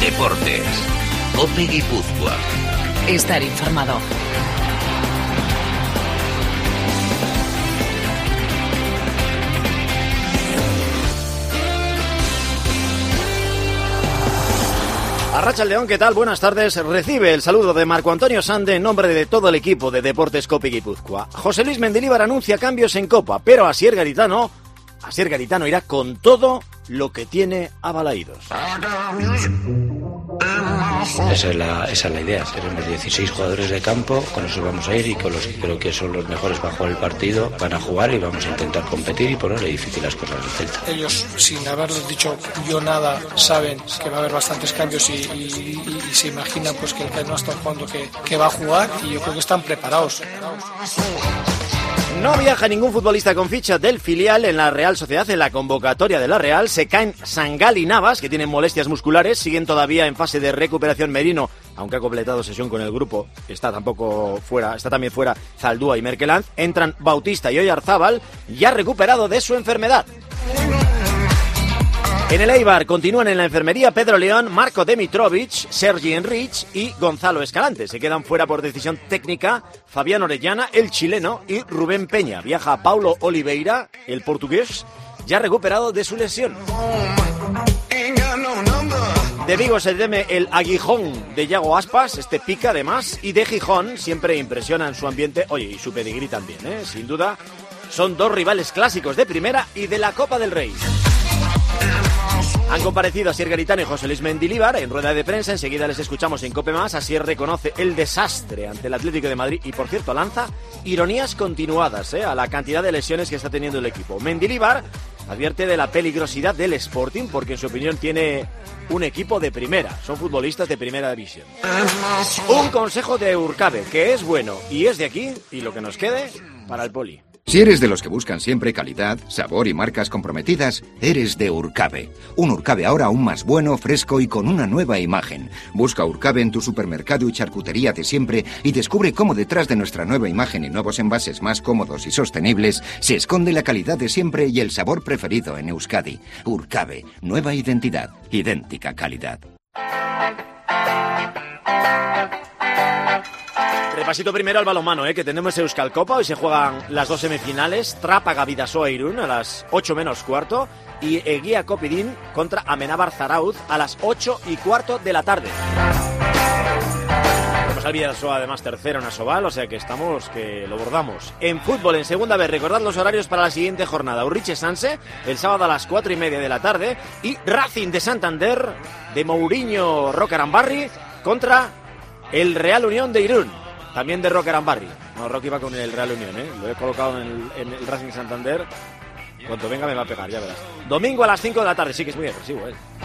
Deportes. COPE Guipúzcoa. Estar informado. Arratsaldeon, ¿qué tal? Buenas tardes. Recibe el saludo de Marco Antonio Sande en nombre de todo el equipo de Deportes COPE Guipúzcoa. José Luis Mendilibar anuncia cambios en Copa, pero Asier Garitano irá con todo lo que tiene a Balaídos. Esa es la idea, tenemos 16 jugadores de campo, con eso vamos a ir y con los que creo que son los mejores para jugar el partido, van a jugar y vamos a intentar competir y ponerle difícil las cosas al Celta. Ellos, sin haberles dicho yo nada, saben que va a haber bastantes cambios y se imaginan pues que el que no está jugando que va a jugar, y yo creo que están preparados. No viaja ningún futbolista con ficha del filial en la Real Sociedad. En la convocatoria de la Real se caen Sangal y Navas, que tienen molestias musculares. Siguen todavía en fase de recuperación Merino, aunque ha completado sesión con el grupo. Está también fuera Zaldúa y Merkeland. Entran Bautista y Oyarzábal, ya recuperado de su enfermedad. En el Eibar continúan en la enfermería Pedro León, Marco Dimitrovic, Sergi Enrich y Gonzalo Escalante. Se quedan fuera por decisión técnica Fabián Orellana, el chileno, y Rubén Peña. Viaja Paulo Oliveira, el portugués, ya recuperado de su lesión. De Vigo se teme el aguijón de Yago Aspas, este pica además, y de Gijón siempre impresiona en su ambiente, oye, y su pedigrí también, sin duda. Son dos rivales clásicos de primera y de la Copa del Rey. Han comparecido Asier Garitano y José Luis Mendilibar en rueda de prensa. Enseguida les escuchamos en COPE+. Asier reconoce el desastre ante el Atlético de Madrid y, por cierto, lanza ironías continuadas a la cantidad de lesiones que está teniendo el equipo. Mendilibar advierte de la peligrosidad del Sporting porque, en su opinión, tiene un equipo de primera. Son futbolistas de primera división. Un consejo de Urcabe, que es bueno y es de aquí, y lo que nos quede para el Poli. Si eres de los que buscan siempre calidad, sabor y marcas comprometidas, eres de Urcabe. Un Urcabe ahora aún más bueno, fresco y con una nueva imagen. Busca Urcabe en tu supermercado y charcutería de siempre y descubre cómo detrás de nuestra nueva imagen y nuevos envases más cómodos y sostenibles se esconde la calidad de siempre y el sabor preferido en Euskadi. Urcabe, nueva identidad, idéntica calidad. Repasito primero al balonmano, que tenemos Euskal Copa. Hoy se juegan las dos semifinales. Trápaga Bidasoa Irún a las 8 menos cuarto y Eguía Copidín contra Amenábar Zarauz a las 8:15 de la tarde. Tenemos al Bidasoa además tercero en Asobal, o sea que estamos que lo bordamos. En fútbol, en segunda vez, recordad los horarios para la siguiente jornada. Urriche Sanse, el sábado a las 4:30 de la tarde, y Racing de Santander de Mourinho Rocarambarri contra el Real Unión de Irún. También de Rocker and Barry. No, Rocky va con el Real Unión, Lo he colocado en el Racing Santander. Cuanto venga me va a pegar, ya verás. Domingo a las 5 de la tarde, sí que es muy agresivo,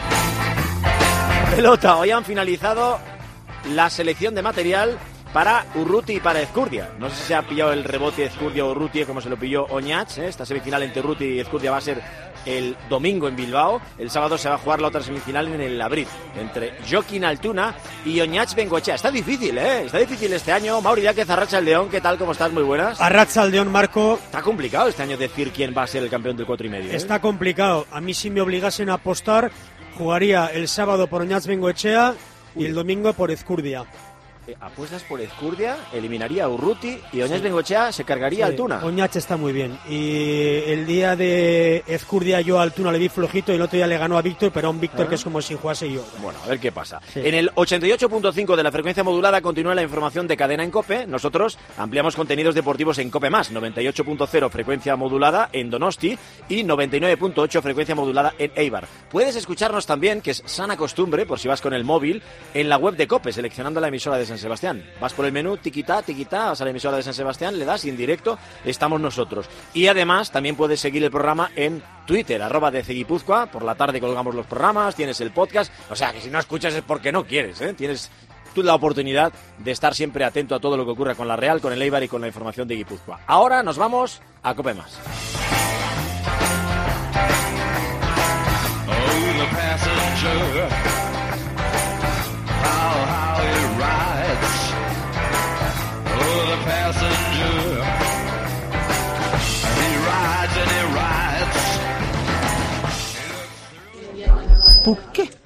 Pelota, hoy han finalizado la selección de material para Urruti y para Ezcurdia. No sé si se ha pillado el rebote Ezcurdia o Urruti como se lo pilló Oñach. Esta semifinal entre Urruti y Ezcurdia va a ser el domingo en Bilbao. El sábado se va a jugar la otra semifinal en el Labrit entre Joaquín Altuna y Oñach Bengoechea. Está difícil, Está difícil este año. Mauri Díaz, Arratsaldeon, ¿qué tal? ¿Cómo estás? Muy buenas. Arratsaldeon, Marco. Está complicado este año decir quién va a ser el campeón del 4,5. Está complicado. A mí, si me obligasen a apostar, jugaría el sábado por Oñach Bengoechea y el domingo por Ezcurdia. Apuestas por Ezcurdia, eliminaría a Urruti y Oñach Bengoechea se cargaría a Altuna. Oñach está muy bien. Y el día de Ezcurdia yo a Altuna le vi flojito y el otro día le ganó a Víctor, pero a un Víctor que es como si jugase yo. Bueno, a ver qué pasa. Sí. En el 88.5 de la frecuencia modulada continúa la información de Cadena en COPE. Nosotros ampliamos contenidos deportivos en COPE+, 98.0 frecuencia modulada en Donosti y 99.8 frecuencia modulada en Eibar. Puedes escucharnos también, que es sana costumbre, por si vas con el móvil, en la web de COPE, seleccionando la emisora de San Sebastián. Vas por el menú, tiquitá, vas a la emisora de San Sebastián, le das y en directo estamos nosotros. Y además también puedes seguir el programa en Twitter, @DCGuipúzcoa. Por la tarde colgamos los programas, tienes el podcast. O sea que si no escuchas es porque no quieres, Tienes tú la oportunidad de estar siempre atento a todo lo que ocurra con la Real, con el Eibar y con la información de Guipúzcoa. Ahora nos vamos a COPE+. ¿Por qué?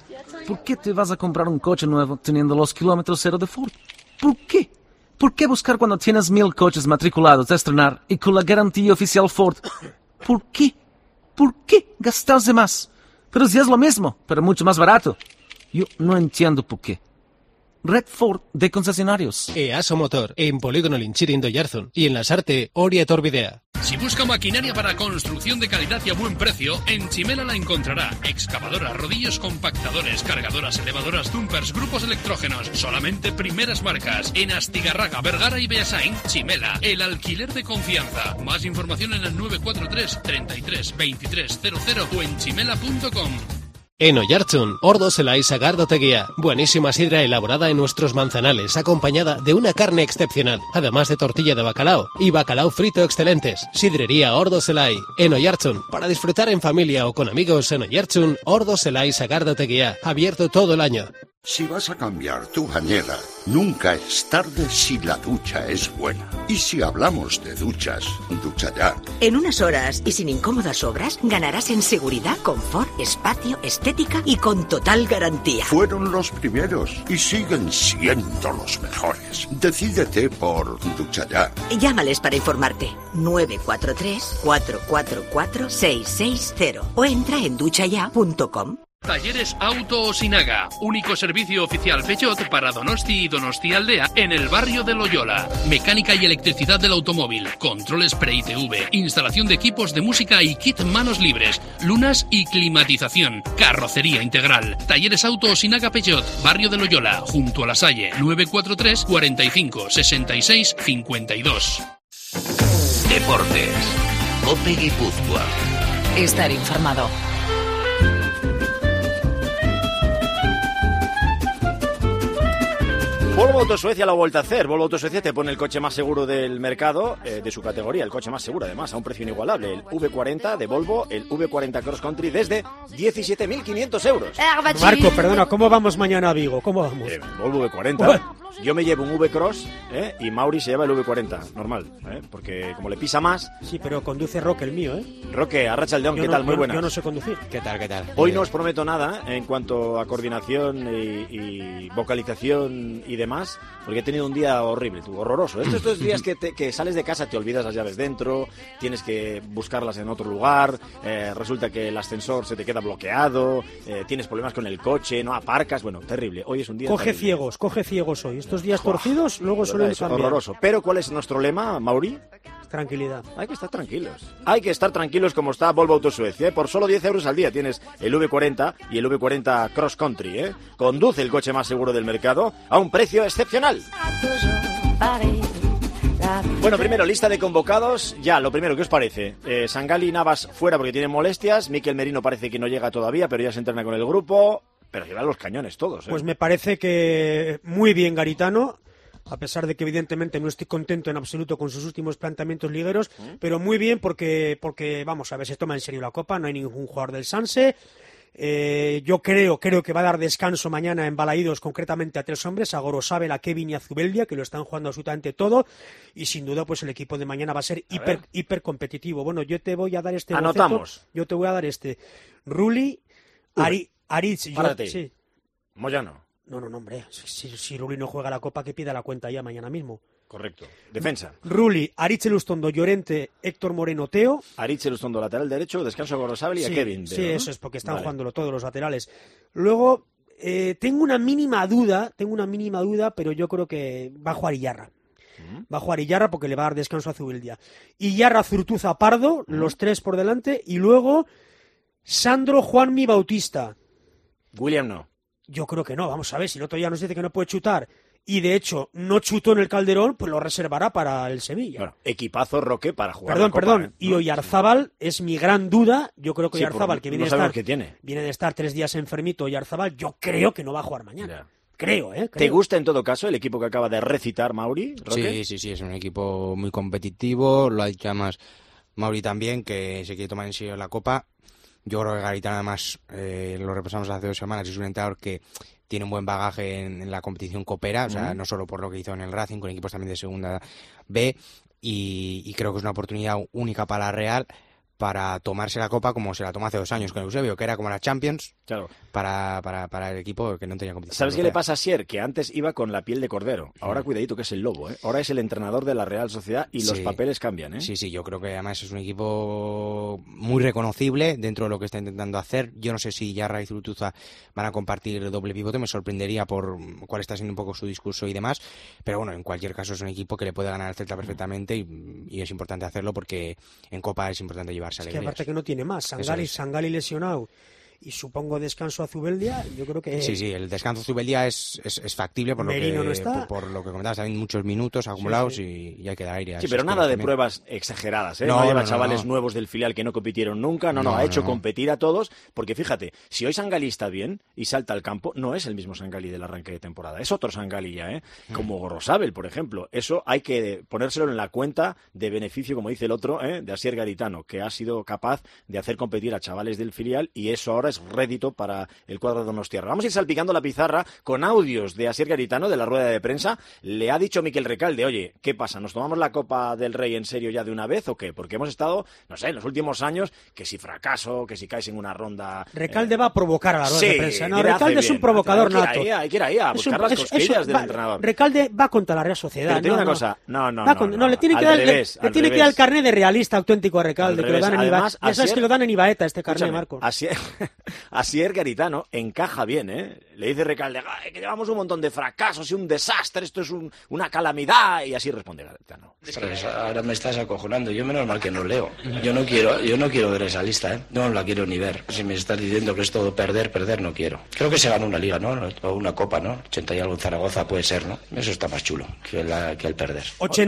¿por qué te vas a comprar un coche nuevo teniendo los kilómetros cero de Ford? ¿Por qué? ¿Por qué buscar cuando tienes 1000 coches matriculados a estrenar y con la garantía oficial Ford? ¿Por qué? ¿Por qué gastarse más? Pero si es lo mismo, pero mucho más barato. Yo no entiendo por qué. Red Ford de concesionarios. EASO Motor, en Polígono Linchirin Doyarzun y en Lasarte, Oria Torbidea. Si busca maquinaria para construcción de calidad y a buen precio, en Chimela la encontrará. Excavadoras, rodillos compactadores, cargadoras, elevadoras, dumpers, grupos electrógenos. Solamente primeras marcas. En Astigarraga, Vergara y Beasain, Chimela, el alquiler de confianza. Más información en el 943 33 23 00 o en chimela.com. En Oiartzun, Ordo Zelai Sagardoteguía. Buenísima sidra elaborada en nuestros manzanales, acompañada de una carne excepcional, además de tortilla de bacalao y bacalao frito excelentes. Sidrería Ordo Zelai. En Oiartzun, para disfrutar en familia o con amigos en Oiartzun, Ordo Zelai Sagardoteguía. Abierto todo el año. Si vas a cambiar tu bañera, nunca es tarde si la ducha es buena. Y si hablamos de duchas, Ducha Ya. En unas horas y sin incómodas obras, ganarás en seguridad, confort, espacio, estética y con total garantía. Fueron los primeros y siguen siendo los mejores. Decídete por Ducha Ya. Llámales para informarte. 943 444 660 o entra en duchaya.com. Talleres Auto Osinaga, único servicio oficial Peugeot para Donosti y Donostialdea en el barrio de Loyola. Mecánica y electricidad del automóvil, controles pre-ITV, instalación de equipos de música y kit manos libres, lunas y climatización, carrocería integral. Talleres Auto Osinaga Peugeot, barrio de Loyola, junto a La Salle, 943 45 66 52. Deportes. COPE Guipúzcoa. Estar informado. Volvo Autosuecia lo ha vuelto a hacer. Volvo Autosuecia te pone el coche más seguro del mercado, de su categoría, el coche más seguro además, a un precio inigualable. El V40 de Volvo, el V40 Cross Country desde 17.500 euros. Marco, perdona, ¿cómo vamos mañana a Vigo? ¿Cómo vamos? Volvo V40. Yo me llevo un V-Cross y Mauri se lleva el V40, normal, porque como le pisa más... Sí, pero conduce Roque el mío, ¿eh? Roque, Arrachaldeón, ¿qué tal? Muy buenas. Yo no sé conducir. ¿Qué tal? Hoy no os prometo nada en cuanto a coordinación y vocalización y demás, porque he tenido un día horrible, horroroso. Estos días que sales de casa, te olvidas las llaves dentro, tienes que buscarlas en otro lugar, resulta que el ascensor se te queda bloqueado, tienes problemas con el coche, no aparcas, bueno, terrible. Hoy es un día Coge terrible. ciegos hoy. Estos días torcidos luego suelen cambiar. Horroroso. Pero ¿cuál es nuestro lema, Mauri? Tranquilidad. Hay que estar tranquilos. Hay que estar tranquilos como está Volvo Autosuecia. Por solo 10 euros al día tienes el V40 y el V40 Cross Country. Conduce el coche más seguro del mercado a un precio excepcional. Bueno, primero, lista de convocados. Ya, lo primero, ¿qué os parece? Sangali y Navas fuera porque tienen molestias. Mikel Merino parece que no llega todavía, pero ya se entrena con el grupo. Pero llevan los cañones todos. Pues me parece que muy bien Garitano, a pesar de que evidentemente no estoy contento en absoluto con sus últimos planteamientos ligueros, pero muy bien porque vamos a ver, se toma en serio la Copa, no hay ningún jugador del Sanse. Yo creo que va a dar descanso mañana en Balaídos, concretamente a 3 hombres, a Gorosabel, a Kevin y a Zubeldia, que lo están jugando absolutamente todo, y sin duda pues el equipo de mañana va a ser hiper competitivo. Bueno, yo te voy a dar este anotamos. Yo te voy a dar este. Rulli, Aritz, sí. Moyano. No, hombre. Si Rulli no juega la Copa, que pida la cuenta ya mañana mismo. Correcto. Defensa. Rulli, Aritz Elustondo, Llorente, Héctor Moreno, Teo. Aritz Elustondo, lateral derecho, descanso a Gorosabel y a Kevin. Sí, eso es porque están jugándolo todos los laterales. Luego, tengo una mínima duda, pero yo creo que va a jugar Iyarra. Va a jugar Iyarra porque le va a dar descanso a Zubeldia. Iyarra, Zurtuza, Pardo, los 3 por delante. Y luego, Sandro, Juanmi, Bautista. William no. Yo creo que no, vamos a ver, si el otro día nos dice que no puede chutar y de hecho no chutó en el Calderón, pues lo reservará para el Sevilla. Bueno, equipazo Roque para jugar Perdón, y Oyarzábal es mi gran duda, yo creo que Oyarzábal, que viene de estar 3 días enfermito, Oyarzábal, yo creo que no va a jugar mañana. Creo. ¿Te gusta en todo caso el equipo que acaba de recitar Mauri, Roque? Sí, es un equipo muy competitivo, lo ha dicho además Mauri también, que se quiere tomar en serio la Copa. Yo creo que Garitano, además, lo repasamos hace 2 semanas, es un entrenador que tiene un buen bagaje en la competición copera, o sea, no solo por lo que hizo en el Racing, con equipos también de segunda B, y creo que es una oportunidad única para la Real para tomarse la Copa como se la tomó hace 2 años con Eusebio, que era como la Champions, claro, para el equipo que no tenía competición. ¿Sabes qué le pasa a Sier? Que antes iba con la piel de cordero. Ahora cuidadito que es el lobo, ¿eh? Ahora es el entrenador de la Real Sociedad y los papeles cambian, ¿eh? Sí, yo creo que además es un equipo muy reconocible dentro de lo que está intentando hacer. Yo no sé si Yarra y Zurutuza van a compartir doble pivote, me sorprendería por cuál está siendo un poco su discurso y demás, pero bueno, en cualquier caso es un equipo que le puede ganar al Celta perfectamente y es importante hacerlo porque en Copa es importante llevarse alegrías. Que aparte que no tiene más, Sangali lesionado y supongo descanso a Zubeldia, yo creo que... Sí, el descanso a Zubeldia es factible por Merino lo que no está. Por lo que comentabas, hay muchos minutos acumulados y hay que dar aire a Sí, pero nada de pruebas exageradas, ¿eh? No lleva chavales nuevos del filial que no compitieron nunca, ha hecho competir a todos, porque fíjate, si hoy Sangali está bien y salta al campo, no es el mismo Sangali del arranque de temporada, es otro Sangali ya, ¿eh? Como Gorosabel, por ejemplo. Eso hay que ponérselo en la cuenta de beneficio, como dice el otro, de Asier Garitano, que ha sido capaz de hacer competir a chavales del filial y eso ahora es rédito para el cuadro de Donostiarra. Vamos a ir salpicando la pizarra con audios de Asier Garitano de la rueda de prensa. Le ha dicho Miquel Recalde, oye, ¿qué pasa? ¿Nos tomamos la Copa del Rey en serio ya de una vez o qué? Porque hemos estado, no sé, en los últimos años, que si fracaso, que si caes en una ronda... Recalde va a provocar a la rueda de prensa. No, Recalde es un provocador nato. Hay que ir ahí a buscar las cosquillas del entrenador. Recalde va contra la Real Sociedad. Pero tiene una cosa, le tiene que dar el carnet de realista auténtico a Recalde, que lo dan en Ibaeta. Ya sabes que lo dan en Ibaeta este carnet, Marcos. Asier Garitano encaja bien, ¿eh? Le dice Recalde, que llevamos un montón de fracasos y un desastre, esto es una calamidad, y así responde Garitano. Pues ahora me estás acojonando, yo menos mal que no leo. Yo no quiero ver esa lista, ¿eh? No la quiero ni ver. Si me estás diciendo que es todo perder, no quiero. Creo que se gana una liga, ¿no? O una copa, ¿no? 80 y algo en Zaragoza puede ser, ¿no? Eso está más chulo que el perder.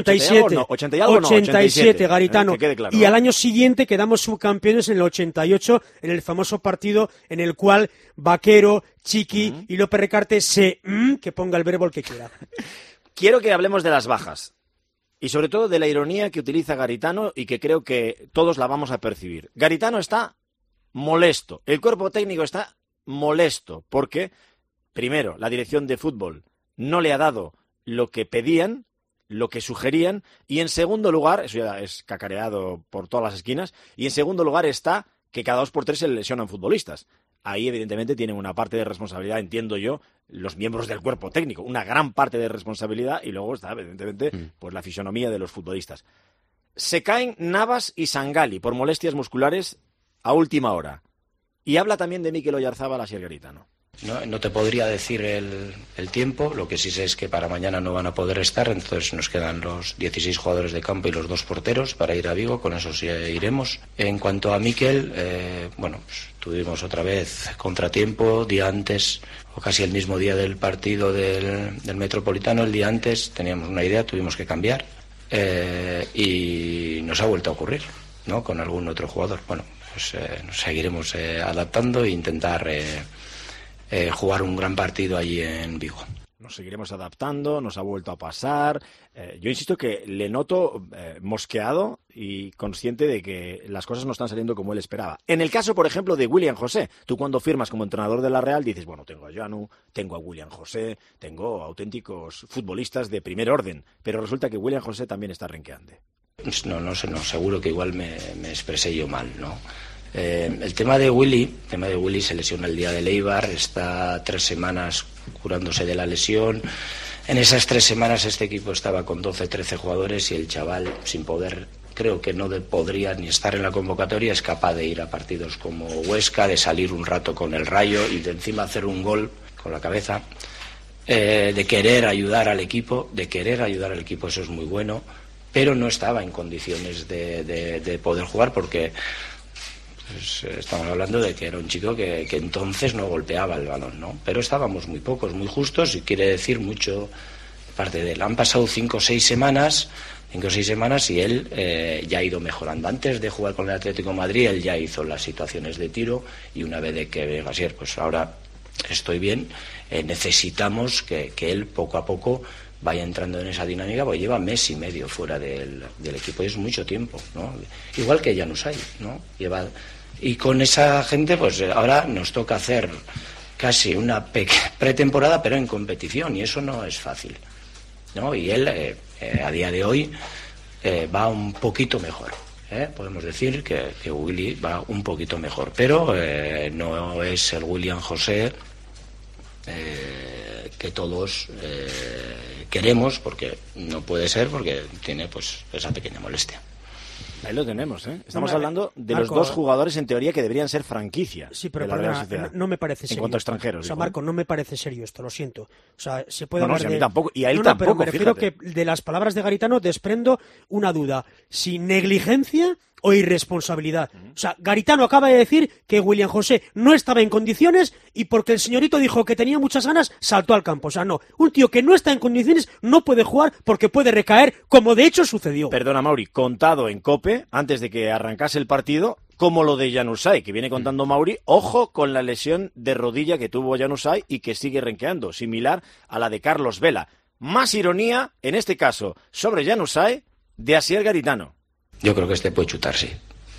87, Garitano. Que quede claro. Y al año siguiente quedamos subcampeones en el 88, en el famoso partido en el cual Vaquero, Chiqui y López Recarte que ponga el verbo el que quiera. Quiero que hablemos de las bajas. Y sobre todo de la ironía que utiliza Garitano y que creo que todos la vamos a percibir. Garitano está molesto. El cuerpo técnico está molesto porque, primero, la dirección de fútbol no le ha dado lo que pedían, lo que sugerían, y en segundo lugar, eso ya es cacareado por todas las esquinas, y en segundo lugar está que cada 2 por 3 se lesionan futbolistas. Ahí, evidentemente, tienen una parte de responsabilidad, entiendo yo, los miembros del cuerpo técnico, una gran parte de responsabilidad, y luego está, evidentemente, pues la fisonomía de los futbolistas. Se caen Navas y Sangali por molestias musculares a última hora. Y habla también de Mikel Oyarzábal, Asier Garitano. No te podría decir el tiempo, lo que sí sé es que para mañana no van a poder estar, entonces nos quedan los 16 jugadores de campo y los 2 porteros para ir a Vigo, con eso sí iremos. En cuanto a Mikel, pues tuvimos otra vez contratiempo, día antes, o casi el mismo día del partido del Metropolitano, el día antes teníamos una idea, tuvimos que cambiar, y nos ha vuelto a ocurrir, ¿no? Con algún otro jugador. Bueno, pues nos seguiremos adaptando e intentar... jugar un gran partido allí en Vigo. Nos seguiremos adaptando, nos ha vuelto a pasar. Yo insisto que le noto mosqueado y consciente de que las cosas no están saliendo como él esperaba. En el caso, por ejemplo, de William José, tú cuando firmas como entrenador de la Real dices, bueno, tengo a Janu, tengo a William José, tengo auténticos futbolistas de primer orden, pero resulta que William José también está renqueando. No sé, seguro que igual me expresé yo mal, ¿no? El tema de Willy se lesiona el día de Eibar, está 3 semanas curándose de la lesión. En esas 3 semanas este equipo estaba con 12-13 jugadores y el chaval, sin poder, creo que no podría ni estar en la convocatoria, es capaz de ir a partidos como Huesca, de salir un rato con el Rayo y de encima hacer un gol con la cabeza, de querer ayudar al equipo, eso es muy bueno, pero no estaba en condiciones de poder jugar porque... Pues estamos hablando de que era un chico que entonces no golpeaba el balón, ¿no? Pero estábamos muy pocos, muy justos, y quiere decir mucho parte de él. Han pasado 5 o 6 semanas y él ya ha ido mejorando. Antes de jugar con el Atlético de Madrid, él ya hizo las situaciones de tiro, y una vez de que venga Asier, pues ahora estoy bien, necesitamos que él poco a poco vaya entrando en esa dinámica, porque lleva mes y medio fuera del equipo y es mucho tiempo, ¿no? Igual que Januzaj, ¿no? Y con esa gente, pues ahora nos toca hacer casi una pretemporada, pero en competición, y eso no es fácil, ¿no? Y él, a día de hoy, va un poquito mejor. podemos decir que Willy va un poquito mejor, pero no es el William José que todos queremos, porque no puede ser, porque tiene pues esa pequeña molestia. Ahí lo tenemos, ¿eh? Estamos hablando de Marco, los dos jugadores en teoría que deberían ser franquicia. Sí, pero de la Real Sociedad, no me parece serio. En cuanto a extranjeros. O sea, Marco, no me parece serio esto, lo siento. O sea, se puede hablar de... a mí tampoco, y a él tampoco, pero me refiero fíjate. que de las palabras de Garitano desprendo una duda. Si negligencia o irresponsabilidad. O sea, Garitano acaba de decir que William José no estaba en condiciones y porque el señorito dijo que tenía muchas ganas, saltó al campo. O sea, no. Un tío que no está en condiciones no puede jugar porque puede recaer, como de hecho sucedió. Perdona, Mauri, contado en COPE, antes de que arrancase el partido, como lo de Januzaj, que viene contando Mauri, ojo con la lesión de rodilla que tuvo Januzaj y que sigue renqueando, similar a la de Carlos Vela. Más ironía, en este caso, sobre Januzaj, de Asier Garitano. Yo creo que este puede chutar, sí.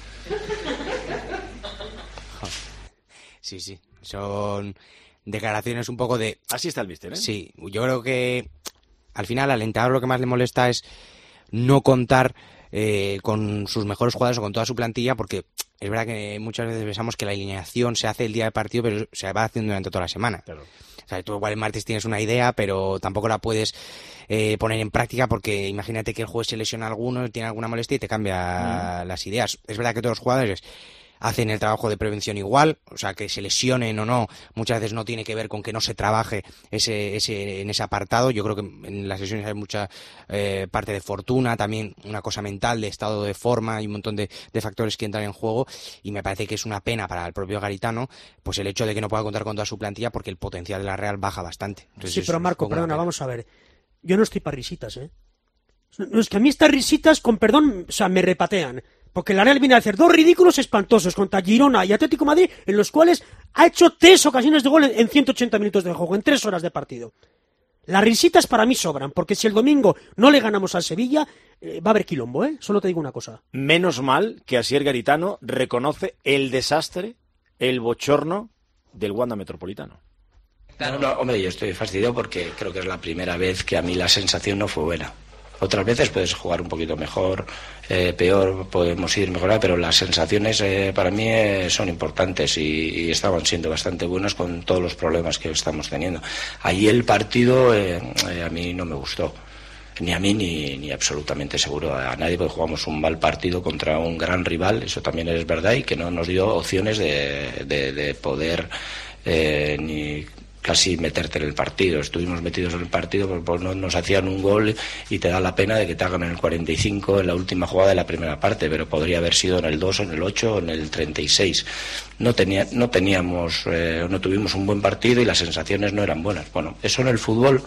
Sí. Son declaraciones un poco de... Así está el míster, ¿eh? Sí, yo creo que al final al entrenador lo que más le molesta es no contar con sus mejores jugadores o con toda su plantilla, porque es verdad que muchas veces pensamos que la alineación se hace el día de partido, pero se va haciendo durante toda la semana. Claro. O sea, tú igual el martes tienes una idea, pero tampoco la puedes poner en práctica, porque imagínate que el jueves se lesiona a alguno, tiene alguna molestia y te cambia las ideas. Es verdad que todos los jugadores hacen el trabajo de prevención igual, o sea, que se lesionen o no, muchas veces no tiene que ver con que no se trabaje en ese apartado. Yo creo que en las lesiones hay mucha parte de fortuna, también una cosa mental, de estado de forma y un montón de factores que entran en juego, y me parece que es una pena para el propio Garitano pues el hecho de que no pueda contar con toda su plantilla, porque el potencial de la Real baja bastante. Entonces, sí, pero Marco, perdona, vamos a ver, yo no estoy para risitas, ¿eh? No, es que a mí estas risitas, con perdón, o sea, me repatean. Porque la Real viene a hacer dos ridículos espantosos contra Girona y Atlético de Madrid, en los cuales ha hecho 3 ocasiones de gol en 180 minutos de juego, en 3 horas de partido. Las risitas para mí sobran, porque si el domingo no le ganamos al Sevilla, va a haber quilombo, ¿eh? Solo te digo una cosa. Menos mal que Asier Garitano reconoce el desastre, el bochorno del Wanda Metropolitano. No, hombre, yo estoy fastidiado porque creo que es la primera vez que a mí la sensación no fue buena. Otras veces puedes jugar un poquito mejor, peor, podemos ir mejorando, pero las sensaciones para mí son importantes y estaban siendo bastante buenas con todos los problemas que estamos teniendo. Ahí el partido a mí no me gustó, ni a mí ni absolutamente seguro a nadie, porque jugamos un mal partido contra un gran rival, eso también es verdad, y que no nos dio opciones de poder ni casi meterte en el partido. Estuvimos metidos en el partido, pues no nos hacían un gol y te da la pena de que te hagan en el 45 en la última jugada de la primera parte, pero podría haber sido en el 2, en el 8 o en el 36. No tuvimos un buen partido y las sensaciones no eran buenas. Bueno, eso en el fútbol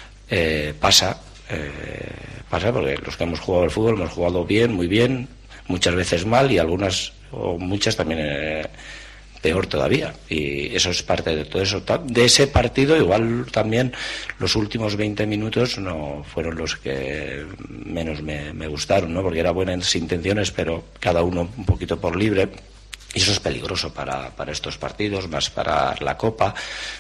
pasa porque los que hemos jugado al fútbol hemos jugado bien, muy bien, muchas veces mal y algunas o muchas también peor todavía, y eso es parte de todo eso. De ese partido igual también los últimos 20 minutos no fueron los que menos me gustaron, ¿no? Porque eran buenas intenciones, pero cada uno un poquito por libre, y eso es peligroso para estos partidos, más para la Copa.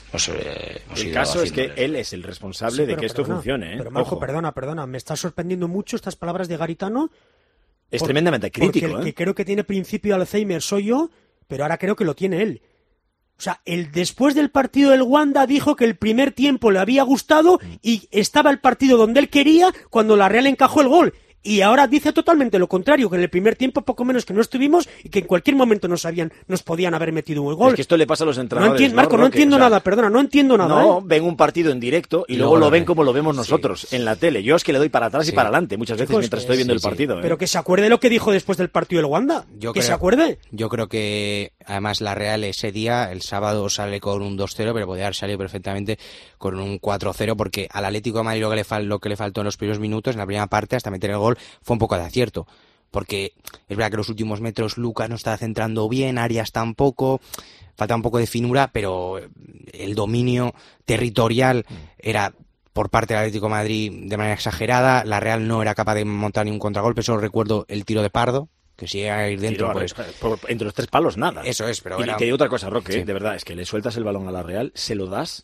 El caso es que él es el responsable de que esto funcione, ¿eh? Pero Marco, Ojo. perdona, me está sorprendiendo mucho estas palabras de Garitano. Es tremendamente crítico, porque el que creo que tiene principio de Alzheimer soy yo, pero ahora creo que lo tiene él. O sea, después del partido del Wanda dijo que el primer tiempo le había gustado y estaba el partido donde él quería cuando la Real encajó el gol. Y ahora dice totalmente lo contrario, que en el primer tiempo poco menos que no estuvimos y que en cualquier momento nos podían haber metido un gol. Es que esto le pasa a los entrenadores. Marco, no entiendo nada, perdona, no entiendo nada. No, ven un partido en directo y luego lo ven como lo vemos nosotros, en la tele. Yo es que le doy para atrás y para adelante muchas veces mientras estoy viendo el partido. Pero que se acuerde lo que dijo después del partido del Wanda. Se acuerde. Yo creo que además la Real ese día, el sábado, sale con un 2-0, pero podría haber salido perfectamente con un 4-0, porque al Atlético de Madrid lo que le faltó en los primeros minutos, en la primera parte, hasta meter el gol, fue un poco de acierto. Porque es verdad que los últimos metros Lucas no estaba centrando bien, Arias tampoco, falta un poco de finura, pero el dominio territorial era por parte del Atlético de Madrid de manera exagerada. La Real no era capaz de montar ni un contragolpe. Solo recuerdo el tiro de Pardo, que si llega a ir dentro, pues entre los tres palos nada. Eso es, pero y te digo otra cosa, Roque, sí. De verdad, es que le sueltas el balón a la Real, se lo das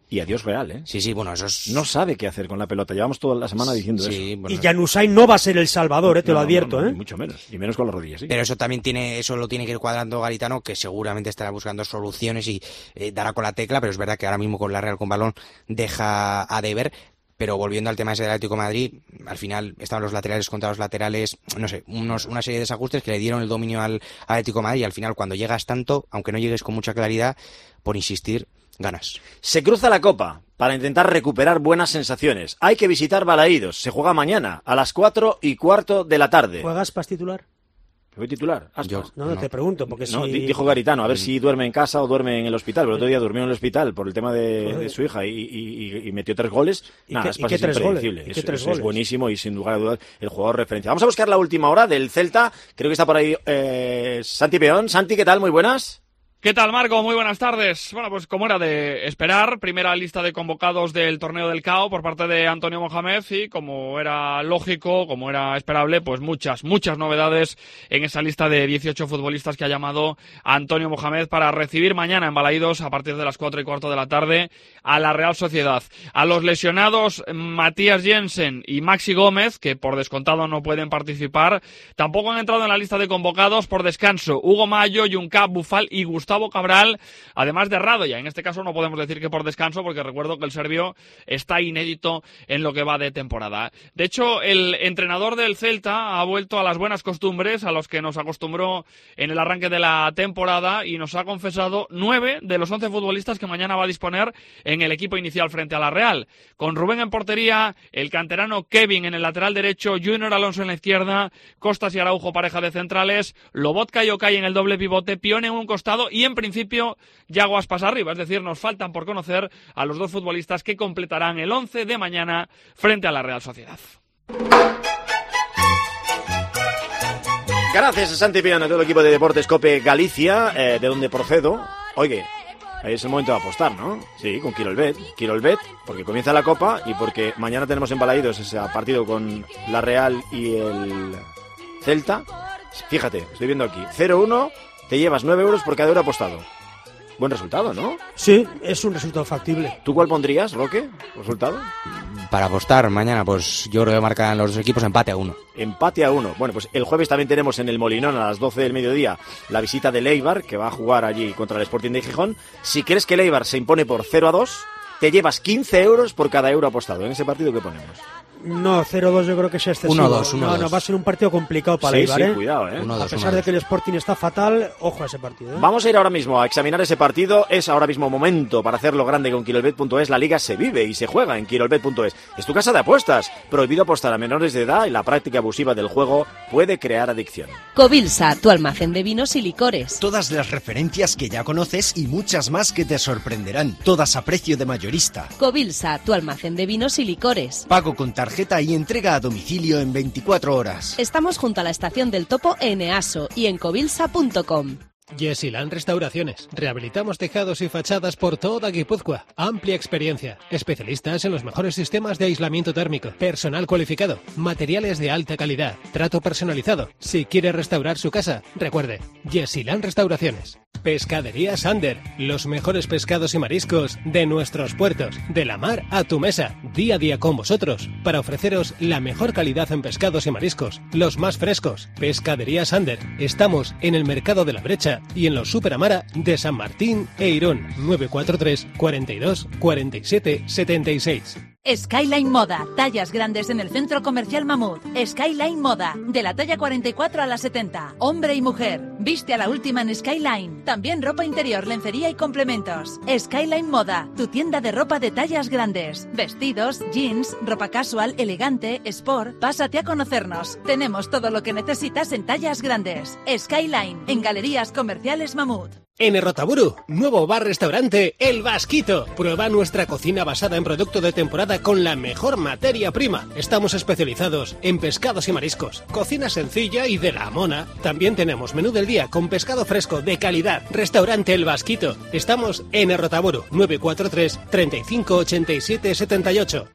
Y adiós Real, ¿eh? Sí, bueno, eso es... No sabe qué hacer con la pelota. Llevamos toda la semana diciendo eso. Bueno, y Januzaj no va a ser el salvador, te lo advierto, Ni mucho menos. Y menos con las rodillas, ¿sí? Pero eso también lo tiene que ir cuadrando Garitano, que seguramente estará buscando soluciones y dará con la tecla, pero es verdad que ahora mismo con la Real con balón deja a deber. Pero volviendo al tema ese del Atlético de Madrid, al final estaban los laterales contra los laterales, no sé, una serie de desajustes que le dieron el dominio al Atlético de Madrid, y al final cuando llegas tanto, aunque no llegues con mucha claridad, por insistir, ganas. Se cruza la Copa para intentar recuperar buenas sensaciones. Hay que visitar Balaídos. Se juega mañana a las 4:15 de la tarde. ¿Juegas para titular? ¿Voy titular? No, te pregunto, porque no, si... Dijo Garitano, a ver si duerme en casa o duerme en el hospital. Pero el otro día durmió en el hospital por el tema de su hija y metió 3 goles. Nada, es impredecible. Es buenísimo y sin lugar a dudas el jugador referencia. Vamos a buscar la última hora del Celta. Creo que está por ahí Santi Peón. Santi, ¿qué tal? Muy buenas. ¿Qué tal, Marco? Muy buenas tardes. Bueno, pues como era de esperar, primera lista de convocados del torneo del CAO por parte de Antonio Mohamed y como era lógico, como era esperable, pues muchas novedades en esa lista de 18 futbolistas que ha llamado Antonio Mohamed para recibir mañana en Balaídos a partir de las 4:15 de la tarde a la Real Sociedad. A los lesionados Matías Jensen y Maxi Gómez, que por descontado no pueden participar, tampoco han entrado en la lista de convocados por descanso Hugo Mayo, Juncap, Bufal y Gustavo Cabral, además de Radoya. En este caso no podemos decir que por descanso, porque recuerdo que el serbio está inédito en lo que va de temporada. De hecho, el entrenador del Celta ha vuelto a las buenas costumbres a los que nos acostumbró en el arranque de la temporada y nos ha confesado 9 de los 11 futbolistas que mañana va a disponer en el equipo inicial frente a la Real. Con Rubén en portería, el canterano Kevin en el lateral derecho, Junior Alonso en la izquierda, Costas y Araujo pareja de centrales, Lobotka y Okay en el doble pivote, Pione en un costado y en principio Yago Aspas arriba. Es decir, nos faltan por conocer a los 2 futbolistas que completarán el 11 de mañana frente a la Real Sociedad. Gracias a Santi Peón, de todo el equipo de Deportes COPE Galicia, de donde procedo. Oye, ahí es el momento de apostar, ¿no? Sí, con Quirolbet, porque comienza la Copa y porque mañana tenemos en Balaídos ese partido con la Real y el Celta. Fíjate, estoy viendo aquí, 0-1, te llevas 9 euros por cada euro apostado. Buen resultado, ¿no? Sí, es un resultado factible. ¿Tú cuál pondrías, Roque? ¿Resultado? Para apostar mañana, pues yo creo que marcan los dos equipos empate a 1. Empate a 1. Bueno, pues el jueves también tenemos en el Molinón a las 12 del mediodía la visita del Eibar, que va a jugar allí contra el Sporting de Gijón. Si crees que el Eibar se impone por 0-2, te llevas 15 euros por cada euro apostado. ¿En ese partido qué ponemos? No, 0-2 yo creo que es excesivo. 1-2. No, va a ser un partido complicado para el Eibar, Sí, cuidado, 1-2, a pesar de que el Sporting está fatal, ojo a ese partido, Vamos a ir ahora mismo a examinar ese partido. Es ahora mismo momento para hacerlo grande con Quirolbet.es. La liga se vive y se juega en Quirolbet.es. Es tu casa de apuestas. Prohibido apostar a menores de edad y la práctica abusiva del juego puede crear adicción. Covilsa, tu almacén de vinos y licores. Todas las referencias que ya conoces y muchas más que te sorprenderán. Todas a precio de mayorista. Covilsa, tu almacén de vinos y licores. Pago con tarjeta y entrega a domicilio en 24 horas. Estamos junto a la estación del Topo en EASO y en covilsa.com. Yesilan Restauraciones. Rehabilitamos tejados y fachadas por toda Guipúzcoa. Amplia experiencia. Especialistas en los mejores sistemas de aislamiento térmico. Personal cualificado. Materiales de alta calidad. Trato personalizado. Si quiere restaurar su casa, recuerde, Yesilan Restauraciones. Pescadería Sander. Los mejores pescados y mariscos de nuestros puertos. De la mar a tu mesa. Día a día con vosotros. Para ofreceros la mejor calidad en pescados y mariscos. Los más frescos. Pescadería Sander. Estamos en el Mercado de la Brecha y en los Superamara de San Martín e Irún. 943 42 47 76. Skyline Moda, tallas grandes en el Centro Comercial Mamut. Skyline Moda, de la talla 44 a la 70, hombre y mujer. Viste a la última en Skyline. También ropa interior, lencería y complementos. Skyline Moda, tu tienda de ropa de tallas grandes. Vestidos, jeans, ropa casual, elegante, sport. Pásate a conocernos. Tenemos todo lo que necesitas en tallas grandes. Skyline, en Galerías Comerciales Mamut. En Errotaburu, nuevo bar-restaurante El Vasquito. Prueba nuestra cocina basada en producto de temporada con la mejor materia prima. Estamos especializados en pescados y mariscos. Cocina sencilla y de la mona. También tenemos menú del día con pescado fresco de calidad. Restaurante El Vasquito. Estamos en Errotaburu, 943 35 87 78.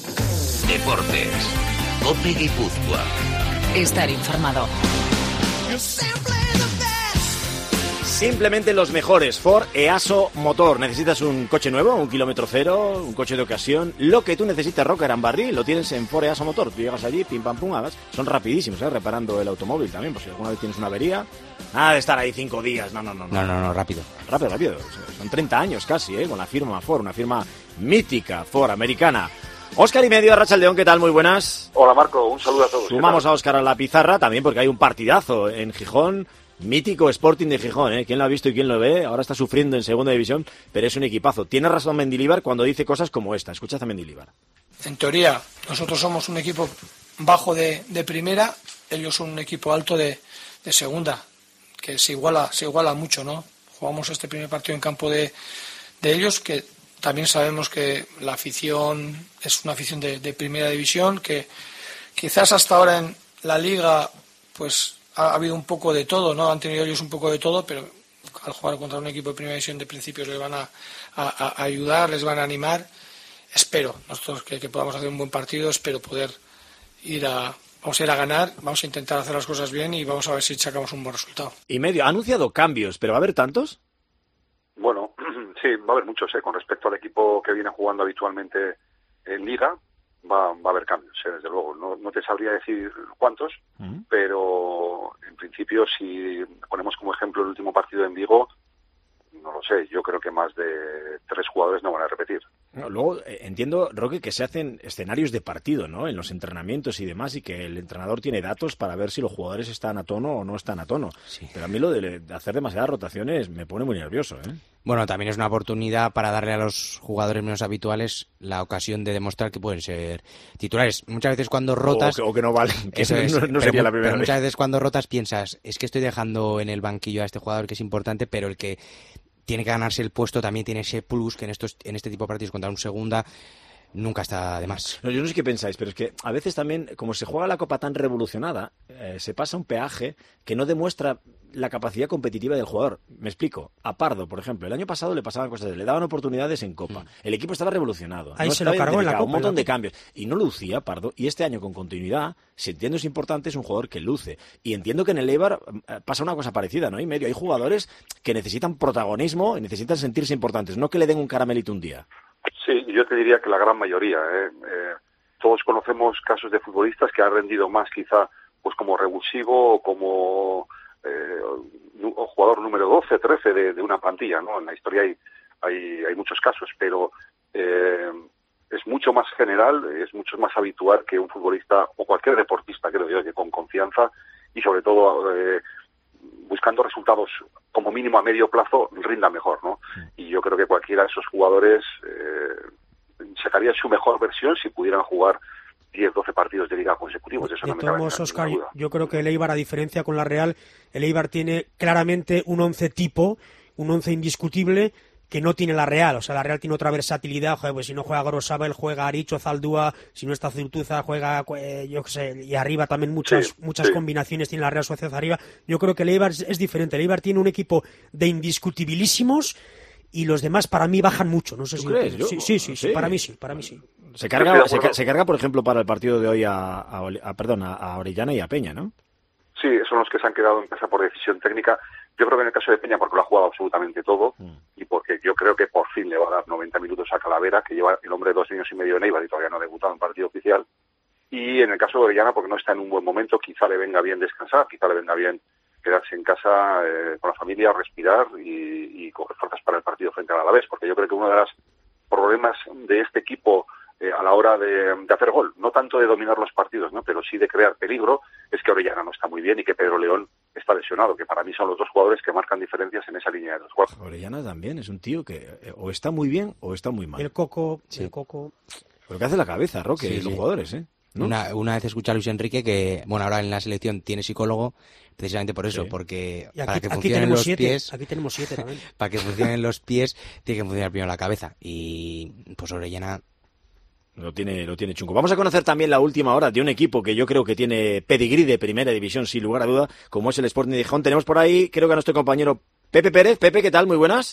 Deportes. COPE Guipúzcoa. Estar informado. Simplemente los mejores. Ford EASO Motor. ¿Necesitas un coche nuevo, un kilómetro cero, un coche de ocasión? Lo que tú necesites, Rocker and Barry, lo tienes en Ford EASO Motor. Tú llegas allí, pim pam pum, hagas. Son rapidísimos, reparando el automóvil también, por si alguna vez tienes una avería. Nada de estar ahí 5 días, no, rápido. Rápido. Son 30 años casi, con la firma Ford, una firma mítica, Ford, americana. Óscar y medio, Arratsaldeon, ¿qué tal? Muy buenas. Hola, Marco, un saludo a todos. Sumamos a Óscar a la pizarra también porque hay un partidazo en Gijón. Mítico Sporting de Gijón, ¿eh? ¿Quién lo ha visto y quién lo ve? Ahora está sufriendo en segunda división, pero es un equipazo. Tiene razón Mendilibar cuando dice cosas como esta. Escuchad a Mendilibar. En teoría, nosotros somos un equipo bajo de primera, ellos son un equipo alto de segunda, que se iguala mucho, ¿no? Jugamos este primer partido en campo de ellos, que también sabemos que la afición es una afición de primera división, que quizás hasta ahora en la liga, pues ha habido un poco de todo, ¿no? Han tenido ellos un poco de todo, pero al jugar contra un equipo de primera división de principio les van a ayudar, les van a animar. Espero nosotros que podamos hacer un buen partido, espero poder vamos a ir a ganar, vamos a intentar hacer las cosas bien y vamos a ver si sacamos un buen resultado. Y medio, ha anunciado cambios, pero ¿va a haber tantos? Bueno, sí, va a haber muchos, con respecto al equipo que viene jugando habitualmente en Liga. Va a haber cambios, desde luego. No te sabría decir cuántos, pero en principio, si ponemos como ejemplo el último partido en Vigo, no lo sé, yo creo que más de 3 jugadores no van a repetir. No, luego entiendo, Roque, que se hacen escenarios de partido, ¿no? En los entrenamientos y demás, y que el entrenador tiene datos para ver si los jugadores están a tono o no están a tono. Sí. Pero a mí lo de hacer demasiadas rotaciones me pone muy nervioso, ¿eh? Bueno, también es una oportunidad para darle a los jugadores menos habituales la ocasión de demostrar que pueden ser titulares. Muchas veces cuando rotas... O que no valen, que eso es, no sería la primera pero vez. Muchas veces cuando rotas piensas, es que estoy dejando en el banquillo a este jugador que es importante, pero el que tiene que ganarse el puesto también tiene ese plus que en este tipo de partidos contra un segunda nunca está de más. No, yo no sé qué pensáis, pero es que a veces también, como se juega la Copa tan revolucionada, se pasa un peaje que no demuestra la capacidad competitiva del jugador. Me explico. A Pardo, por ejemplo, el año pasado le pasaban cosas, le daban oportunidades en Copa. El equipo estaba revolucionado. Ahí se lo cargó en la Copa. Un montón de cambios. Y no lucía Pardo. Y este año, con continuidad, si entiendo es importante, es un jugador que luce. Y entiendo que en el Eibar pasa una cosa parecida, ¿no? Y medio. Hay jugadores que necesitan protagonismo y necesitan sentirse importantes, no que le den un caramelito un día. Sí, yo te diría que la gran mayoría. Todos conocemos casos de futbolistas que han rendido más quizá pues como revulsivo o como jugador número 12, 13 de una plantilla, ¿no? En la historia hay muchos casos, pero es mucho más general, es mucho más habitual que un futbolista o cualquier deportista, creo yo, que con confianza y sobre todo buscando resultados como mínimo a medio plazo rinda mejor, ¿no? Y yo creo que cualquiera de esos jugadores sacaría su mejor versión si pudieran jugar 10, 12 partidos de liga consecutivos. Eso de no me cabe ninguna Óscar, duda. yo creo que el Eibar, a diferencia con la Real, el Eibar tiene claramente un 11 tipo, un 11 indiscutible, que no tiene la Real. O sea, la Real tiene otra versatilidad. Joder, pues si no juega Gorosabel, juega Aricho, Zaldúa, si no está Zurtuza, juega, yo qué sé, y arriba también muchas combinaciones tiene la Real Sociedad arriba. Yo creo que el Eibar es diferente. El Eibar tiene un equipo de indiscutibilísimos y los demás para mí bajan mucho. No sé si crees? Sí, para mí sí. Se carga, por ejemplo, para el partido de hoy a Orellana y a Peña, ¿no? Sí, son los que se han quedado en casa por decisión técnica. Yo creo que en el caso de Peña, porque lo ha jugado absolutamente todo, y porque yo creo que por fin le va a dar 90 minutos a Calavera, que lleva el hombre 2 años y medio en Eibar y todavía no ha debutado en partido oficial. Y en el caso de Orellana, porque no está en un buen momento, quizá le venga bien descansar, quizá le venga bien quedarse en casa con la familia, respirar y coger fuerzas para el partido frente al Alavés, porque yo creo que uno de los problemas de este equipo a la hora de hacer gol, no tanto de dominar los partidos, ¿no? Pero sí de crear peligro, es que Orellana no está muy bien y que Pedro León está lesionado, que para mí son los dos jugadores que marcan diferencias en esa línea de los jugadores. Orellana también es un tío que o está muy bien o está muy mal. El Coco. Pero que hace la cabeza, Roque, los jugadores, ¿eh? ¿No? Una vez escuché a Luis Enrique que, bueno, ahora en la selección tiene psicólogo precisamente por eso, porque para que funcionen los pies... Aquí tenemos 7 también. Para que funcionen los pies tiene que funcionar primero la cabeza. Y pues Orellana... Lo tiene chungo. Vamos a conocer también la última hora de un equipo que yo creo que tiene pedigrí de primera división, sin lugar a duda, como es el Sporting de Gijón. Tenemos por ahí, creo que a nuestro compañero Pepe Pérez. Pepe, ¿qué tal? Muy buenas.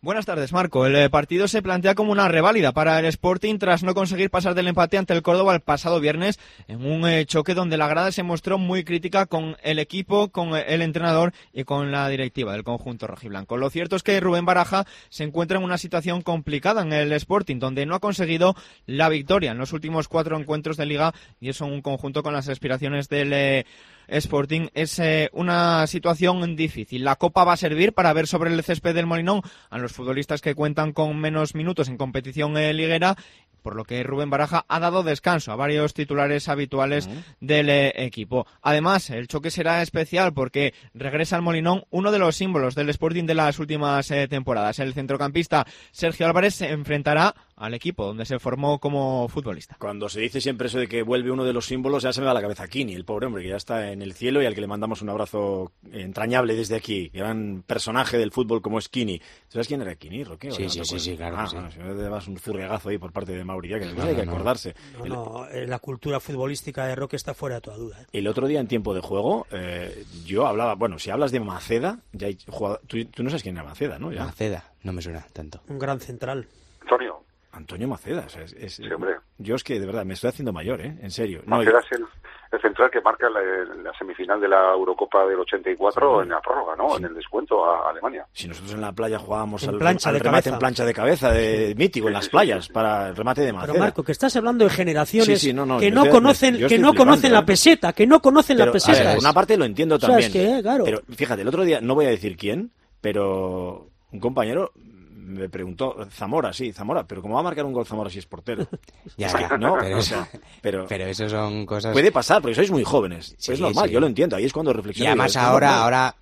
Buenas tardes, Marco. El partido se plantea como una reválida para el Sporting tras no conseguir pasar del empate ante el Córdoba el pasado viernes en un choque donde la grada se mostró muy crítica con el equipo, con el entrenador y con la directiva del conjunto rojiblanco. Lo cierto es que Rubén Baraja se encuentra en una situación complicada en el Sporting, donde no ha conseguido la victoria en los últimos 4 encuentros de Liga, y eso en un conjunto con las aspiraciones del Sporting es una situación difícil. La Copa va a servir para ver sobre el césped del Molinón a los futbolistas que cuentan con menos minutos en competición liguera, por lo que Rubén Baraja ha dado descanso a varios titulares habituales del equipo. Además, el choque será especial porque regresa al Molinón uno de los símbolos del Sporting de las últimas temporadas. El centrocampista Sergio Álvarez se enfrentará al equipo donde se formó como futbolista. Cuando se dice siempre eso de que vuelve uno de los símbolos, ya se me va a la cabeza Kini, el pobre hombre que ya está en el cielo y al que le mandamos un abrazo entrañable desde aquí. Gran personaje del fútbol como es Kini. ¿Sabes quién era Kini, Roque? Sí, claro. Sí. Bueno, si no te das un furriagazo ahí por parte de Mauri, ya que hay que acordarse. La cultura futbolística de Roque está fuera de toda duda. El otro día en tiempo de juego, yo hablaba, bueno, si hablas de Maceda, ya hay jugador, tú no sabes quién era Maceda, ¿no? Ya. Maceda, no me suena tanto. Un gran central. Antonio Maceda, o sea, sí, hombre. Yo es que de verdad me estoy haciendo mayor, en serio. Maceda es el central que marca la semifinal de la Eurocopa del 84 en la prórroga, ¿no? En el descuento a Alemania. Si nosotros en la playa jugábamos al remate en plancha de cabeza, de mítico en las playas, para el remate de Maceda. Pero Marco, que estás hablando de generaciones que no conocen la peseta, que no conocen la peseta. A ver, por una parte lo entiendo también. O sea, es que, claro. Pero fíjate, el otro día, no voy a decir quién, pero un compañero me preguntó, Zamora, pero ¿cómo va a marcar un gol Zamora si es portero? ¿No? Pero eso son cosas... Puede pasar, porque sois muy jóvenes. Sí, es normal, yo lo entiendo, ahí es cuando reflexiono. Y además ahora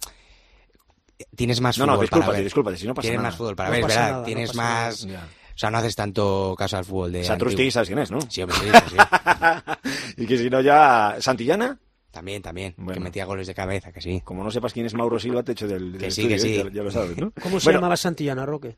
tienes más fútbol para ver. Discúlpate, si no pasa tienes nada. Más fútbol para ver, ¿verdad? Nada, tienes más... Nada. O sea, no haces tanto caso al fútbol de... Satrustegui, ¿sabes quién es, no? Sí, hombre, sí. Y que si no ya... ¿Santillana? También, bueno. Que metía goles de cabeza, que sí. Como no sepas quién es Mauro Silva, te echo del que estudio, sí. Ya lo sabes, ¿no? ¿Cómo se llamaba Santillana, Roque?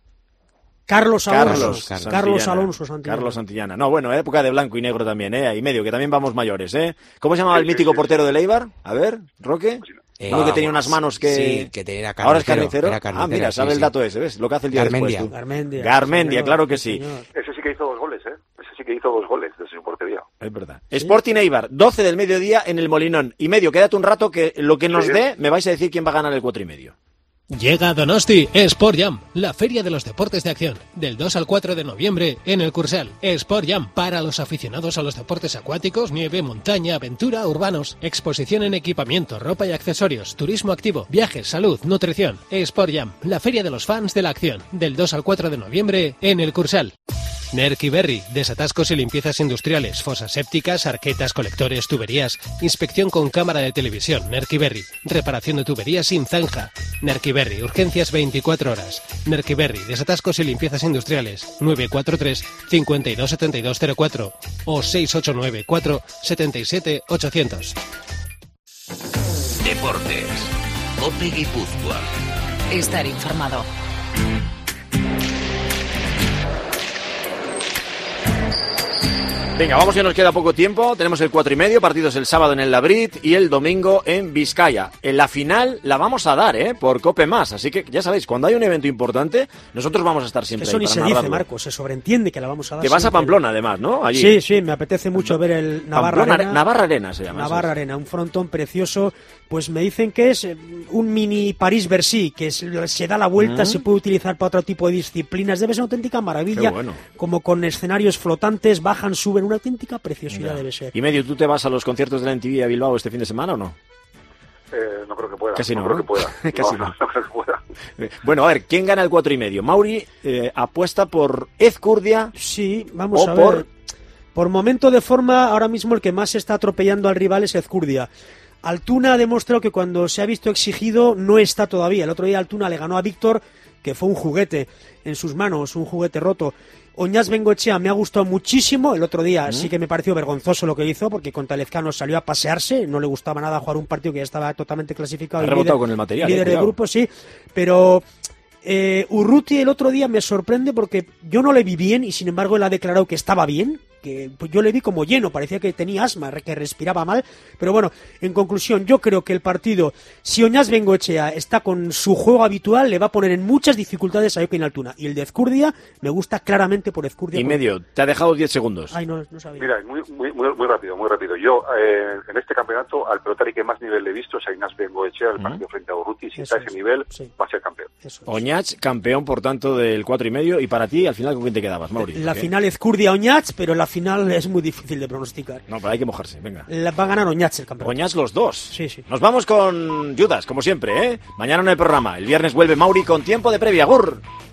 Carlos Alonso Santillana. Carlos Santillana. No, bueno, época de blanco y negro también, ahí medio, que también vamos mayores, ¿eh? ¿Cómo se llamaba el mítico portero de Eibar? A ver, Roque. Uno que tenía unas manos que... Sí, que tenía carnicero. ¿Ahora es carnicero? Mira, sabe el dato ese, ¿ves? Lo que hace el día después tú. Garmendia, claro que sí. Ese sí que hizo 2 goles, Ese sí que hizo 2 goles desde su portería. Es verdad. ¿Sí? Sporting Eibar, 12 del mediodía en el Molinón. Y medio, quédate un rato que lo que nos dé, me vais a decir quién va a ganar el 4,5. Llega a Donosti Sport Jam, la feria de los deportes de acción, del 2 al 4 de noviembre en el Cursal. Sport Jam, para los aficionados a los deportes acuáticos, nieve, montaña, aventura, urbanos. Exposición en equipamiento, ropa y accesorios, turismo activo, viajes, salud, nutrición. Sport Jam, la feria de los fans de la acción, del 2 al 4 de noviembre en el Cursal. Nerkiberri, desatascos y limpiezas industriales, fosas sépticas, arquetas, colectores, tuberías, inspección con cámara de televisión. Nerkiberri, reparación de tuberías sin zanja. Nerkiberri, urgencias 24 horas. Nerkiberri, desatascos y limpiezas industriales. 943 52 72 04 o 689 477 800. Deportes. COPE Guipúzcoa. Estar informado. Venga, vamos, que nos queda poco tiempo. Tenemos el 4,5, partidos el sábado en el Labrit y el domingo en Vizcaya. En la final la vamos a dar, por COPE+. Así que ya sabéis, cuando hay un evento importante, nosotros vamos a estar siempre eso ahí ni se dice, Marco, se sobreentiende que la vamos a dar. Que vas a Pamplona, además, ¿no? Allí. Sí, me apetece mucho ver el Navarra Arena. Navarra Arena se llama. Navarra Arena, un frontón precioso. Pues me dicen que es un mini París-Bercy, que se da la vuelta, se puede utilizar para otro tipo de disciplinas. Debe ser una auténtica maravilla. Bueno. Como con escenarios flotantes, bajan, suben, una auténtica preciosidad debe ser. Y medio, ¿tú te vas a los conciertos de la MTV a Bilbao este fin de semana o no? No creo que pueda. Casi no, creo que pueda. Casi no creo que pueda. Bueno, a ver, ¿quién gana el 4,5? Mauri apuesta por Ezcurdia. Sí, vamos a ver. Por momento de forma, ahora mismo el que más está atropellando al rival es Ezcurdia. Altuna ha demostrado que cuando se ha visto exigido no está todavía. El otro día Altuna le ganó a Víctor, que fue un juguete en sus manos, un juguete roto. Oñás Bengoechea me ha gustado muchísimo. El otro día sí que me pareció vergonzoso lo que hizo, porque contra el Lezcano salió a pasearse, no le gustaba nada jugar un partido que ya estaba totalmente clasificado. Ha rebotado con el material. Líder de grupo, sí, pero Urruti el otro día me sorprende porque yo no le vi bien y sin embargo él ha declarado que estaba bien, que pues yo le vi como lleno, parecía que tenía asma, que respiraba mal, pero bueno, en conclusión, yo creo que el partido, si Oñats Bengoechea está con su juego habitual, le va a poner en muchas dificultades a Jokin Altuna, y el de Ezcurdia me gusta claramente por Ezcurdia. Y medio, te ha dejado 10 segundos. Ay, no sabía. Mira, muy rápido. Yo, en este campeonato, al pelotari que más nivel le he visto es a Oñats Bengoechea, el partido frente a Urruti. Si está a ese nivel, va a ser campeón. Oñats, campeón, por tanto, del 4,5. Y para ti, al final, ¿con quién te quedabas, Mauri? La final Ezcurdia-Oñats, pero la final es muy difícil de pronosticar. No, pero hay que mojarse, venga. Va a ganar Oñats el campeón. Oñats los dos. Sí. Nos vamos con Judas, como siempre, ¿eh? Mañana en el programa. El viernes vuelve Mauri con tiempo de previa. ¡Gur!